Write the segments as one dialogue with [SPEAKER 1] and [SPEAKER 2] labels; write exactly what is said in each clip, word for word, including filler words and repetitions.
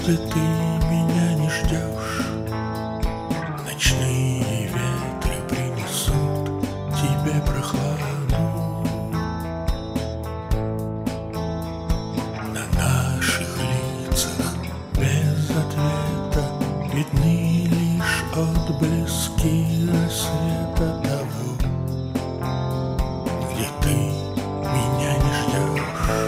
[SPEAKER 1] где ты меня не ждешь, ночные ветры принесут тебе прохладу. На наших лицах без ответа видны лишь отблески рассвета того, где ты меня не ждешь.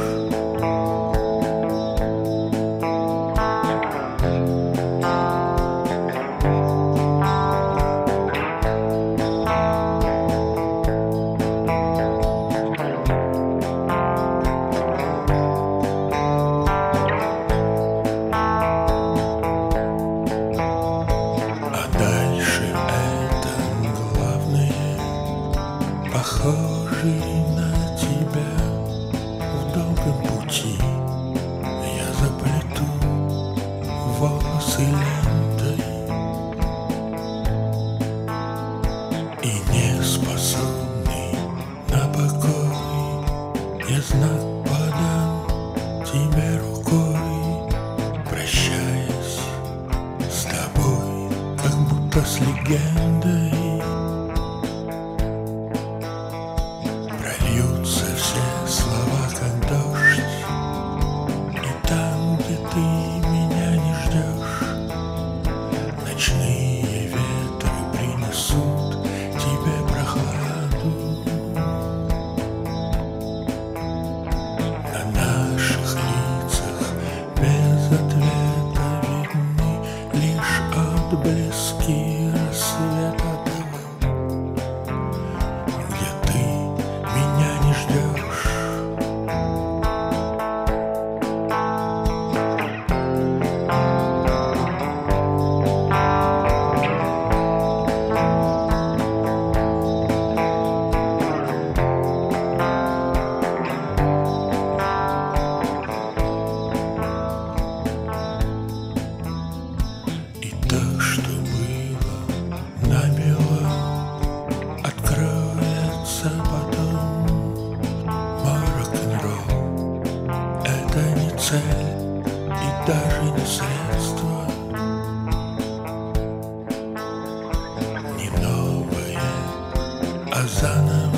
[SPEAKER 1] Похожий на тебя в долгом пути, я заплету волосы лентой и не способный на покой, я знак подам тебе рукой, прощаясь с тобой, как будто с легендой. Прольются все слова, как дождь, и там, где ты меня не ждешь, ночные ветры принесут тебе прохладу. На наших лицах без ответа видны лишь отблески рассвета того, где ты меня не ждешь. И то, что было набело, откроется потом. Мой рок-н-ролл — это не цель и даже не средство, не новое, а заново